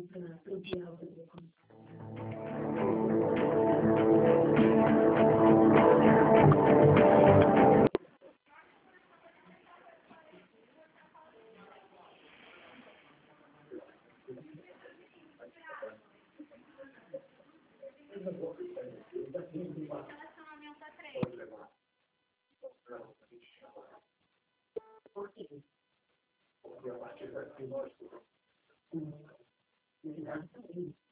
para o diálogo da comunidade. Porque a partir daqui nós,